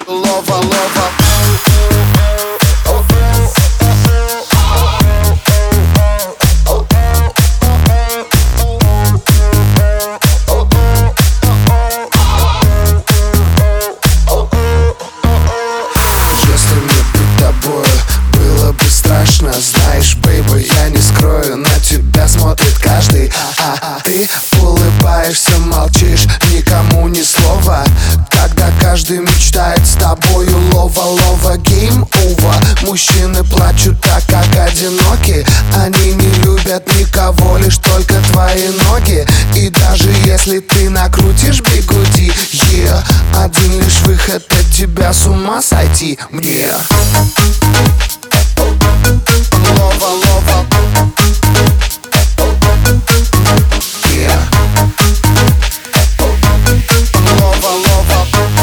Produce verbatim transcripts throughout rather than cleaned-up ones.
Лова, лова. Если мне быть тобою было бы страшно, знаешь, бейби, я не скрою, на тебя смотрит каждый. А ты улыбаешься, молчишь, никому ни слова, когда каждый мечтает с тобою. Лова, лова, гейм овер. Мужчины плачут так, как одиноки. Они не любят никого, лишь только твои ноги. И даже если ты накрутишь бигуди, yeah, один лишь выход от тебя с ума сойти мне. Лова, лова. Yeah. Лова, лова.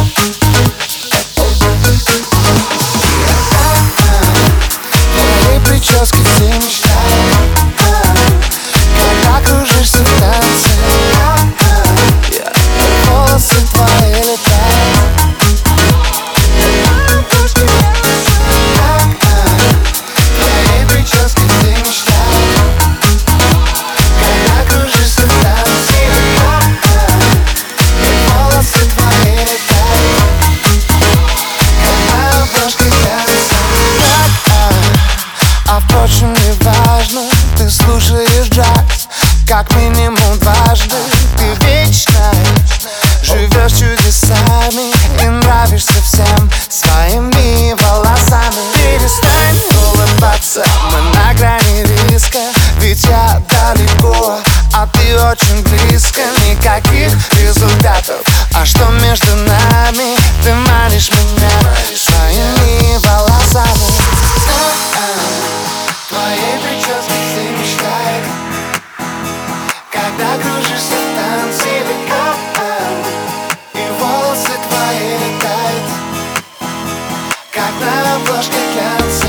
Твоей прически все мечтают, когда кружишься в танце. Волосы твои летают. Твоей прически все мечтают, когда кружишься в танце. Волосы твои летают, как на обложке кажется. А впрочем, не важно, ты слушаешь джаз как минимум дважды. Ты вечно живешь чудесами и нравишься всем своими волосами. Перестань улыбаться, мы на грани риска, ведь я далеко, а ты очень близко. Никаких результатов, а что между нами? Ты манишь меня своими волосами. Твоей прически все мечтают, когда кружишься в танце. И волосы твои летают, как на обложке глянца.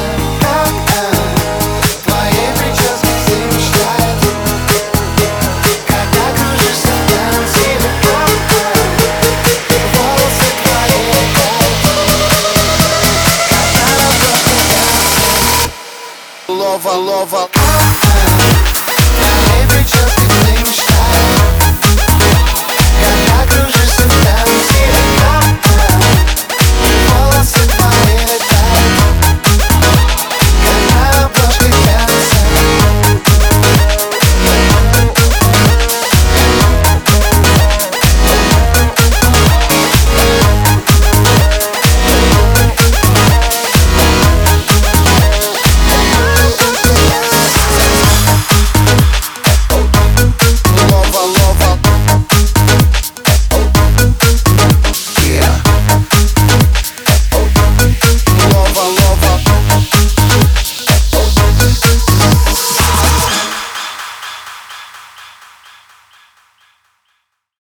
Твоей прически все мечтают, когда кружишься в танце. И волосы твои летают, как на обложке глянца. Лова, лова.